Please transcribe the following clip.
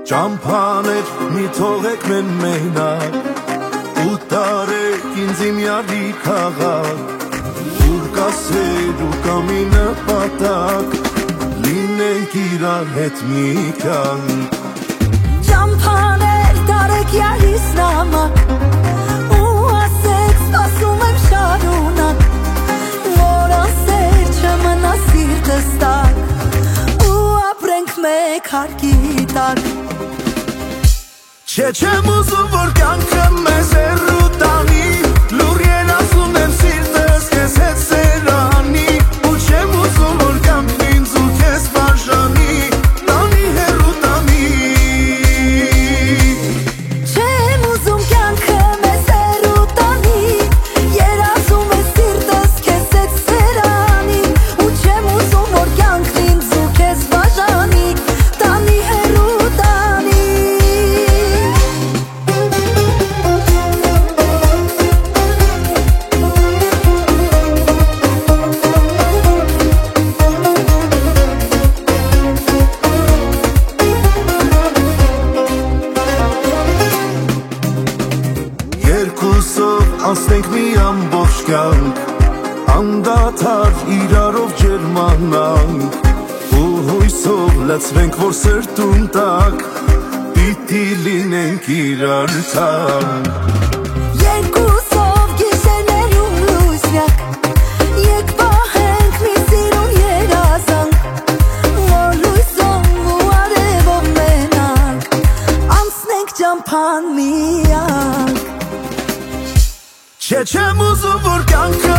Ճամփաներ մի թողեք մեն մենակ ու տարեք ինձ իմ յարդի քաղաք ուր կասեր ու կամի նպատակ լինենք իրար հետ մի կյանք Ճամփաներ տարեք յարիս նամակ ու ասեք սպասում եմ շարունակ որ ասեր չմնա սիրտս տակ ու ապրենք մեկ հարկի տակ Չէ չեմ ուզում որ կյանքը մեզ հեռու տանի լուր երազում եմ սիրտս քեզ հետ սերանի ու չեմ ուզում որ կյանքն ինձ ու քեզ բաժանի տանի հեռու տանի Չեմ ուզում կյանքը մեզ հեռու տանի երազում եմ սիրտս քեզ հետ սերանի ու չեմ ուզում որ կյանքն ինձ ու քեզ բաժանի տանի հեռու տանի Երկուսով անցնենք մի ամբողջ կյանք անդադար իրարով ջերմանանք ու հույսով լցվենք որ սրտում տակ պիտի լինենք իրար թանկ Երկուսով գիշերներում լույսյակ Եկ պահենք մի սիրուն երազանք Որ լույսով ու արևով մենանք Անցնենք ճամփան միակ Չէ չեմ ուզում որ կյանքը